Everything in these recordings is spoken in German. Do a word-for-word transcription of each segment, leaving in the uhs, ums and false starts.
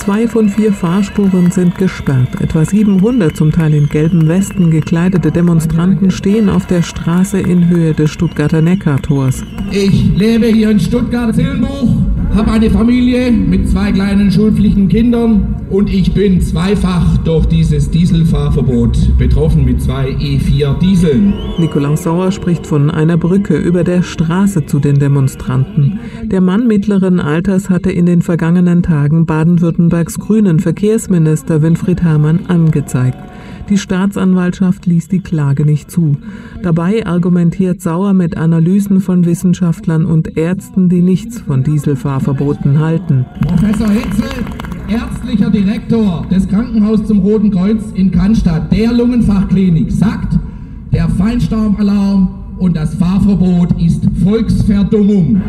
Zwei von vier Fahrspuren sind gesperrt. Etwa siebenhundert zum Teil in gelben Westen gekleidete Demonstranten stehen auf der Straße in Höhe des Stuttgarter Neckartors. Ich lebe hier in Stuttgart-Zillenbuch, habe eine Familie mit zwei kleinen schulpflichtigen Kindern und ich bin zweifach durch dieses Dieselfahrverbot betroffen mit zwei E vier Dieseln. Nikolaus Sauer spricht von einer Brücke über der Straße zu den Demonstranten. Der Mann mittleren Alters hatte in den vergangenen Tagen Baden-Württembergs grünen Verkehrsminister Winfried Herrmann angezeigt. Die Staatsanwaltschaft ließ die Klage nicht zu. Dabei argumentiert Sauer mit Analysen von Wissenschaftlern und Ärzten, die nichts von Dieselfahrverboten halten. Professor Hitzel, ärztlicher Direktor des Krankenhauses zum Roten Kreuz in Cannstatt, der Lungenfachklinik, sagt, der Feinstaubalarm und das Fahrverbot ist Volksverdummung.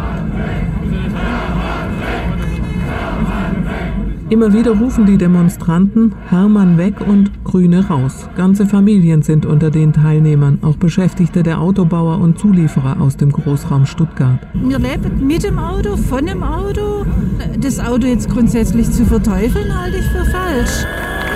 Immer wieder rufen die Demonstranten Herrmann weg und Grüne raus. Ganze Familien sind unter den Teilnehmern, auch Beschäftigte der Autobauer und Zulieferer aus dem Großraum Stuttgart. Wir leben mit dem Auto, von dem Auto. Das Auto jetzt grundsätzlich zu verteufeln, halte ich für falsch.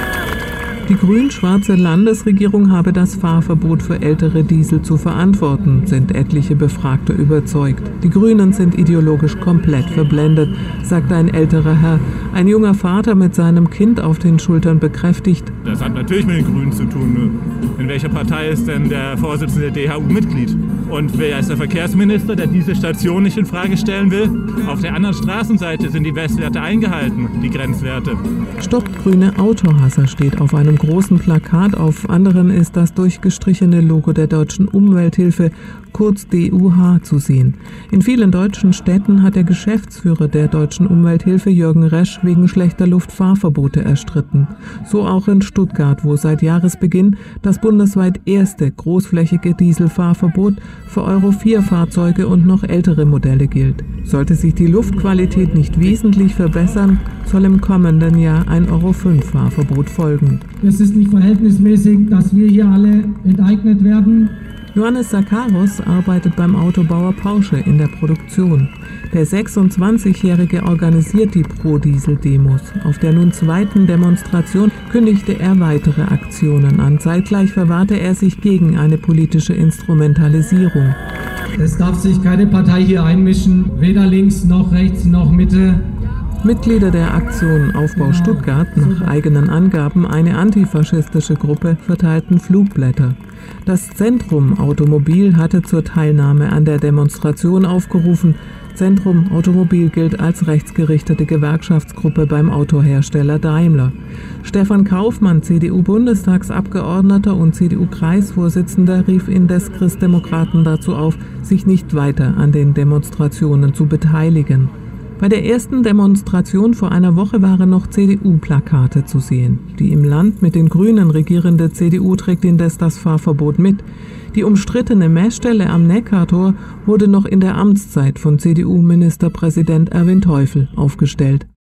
Die grün-schwarze Landesregierung habe das Fahrverbot für ältere Diesel zu verantworten, sind etliche Befragte überzeugt. Die Grünen sind ideologisch komplett verblendet, sagt ein älterer Herr. Ein junger Vater mit seinem Kind auf den Schultern bekräftigt: Das hat natürlich mit den Grünen zu tun. In welcher Partei ist denn der Vorsitzende D H U Mitglied? Und wer ist der Verkehrsminister, der diese Station nicht in Frage stellen will? Auf der anderen Straßenseite sind die Messwerte eingehalten, die Grenzwerte. Stoppt grüne Autohasser steht auf einem großen Plakat, auf anderen ist das durchgestrichene Logo der Deutschen Umwelthilfe, kurz D U H, zu sehen. In vielen deutschen Städten hat der Geschäftsführer der Deutschen Umwelthilfe, Jürgen Resch, wegen schlechter Luft Fahrverbote erstritten. So auch in Stuttgart, wo seit Jahresbeginn das bundesweit erste großflächige Dieselfahrverbot für Euro vier Fahrzeuge und noch ältere Modelle gilt. Sollte sich die Luftqualität nicht wesentlich verbessern, soll im kommenden Jahr ein Euro fünf Fahrverbot folgen. Es ist nicht verhältnismäßig, dass wir hier alle enteignet werden. Johannes Sakaros arbeitet beim Autobauer Porsche in der Produktion. Der sechsundzwanzigjährige organisiert die Pro-Diesel-Demos. Auf der nun zweiten Demonstration kündigte er weitere Aktionen an. Zeitgleich verwahrte er sich gegen eine politische Instrumentalisierung. Es darf sich keine Partei hier einmischen, weder links noch rechts noch Mitte. Mitglieder der Aktion Aufbau Stuttgart, nach eigenen Angaben eine antifaschistische Gruppe, verteilten Flugblätter. Das Zentrum Automobil hatte zur Teilnahme an der Demonstration aufgerufen. Zentrum Automobil gilt als rechtsgerichtete Gewerkschaftsgruppe beim Autohersteller Daimler. Stefan Kaufmann, C D U-Bundestagsabgeordneter und C D U-Kreisvorsitzender, rief indes Christdemokraten dazu auf, sich nicht weiter an den Demonstrationen zu beteiligen. Bei der ersten Demonstration vor einer Woche waren noch C D U-Plakate zu sehen. Die im Land mit den Grünen regierende C D U trägt indes das Fahrverbot mit. Die umstrittene Messstelle am Neckartor wurde noch in der Amtszeit von C D U-Ministerpräsident Erwin Teufel aufgestellt.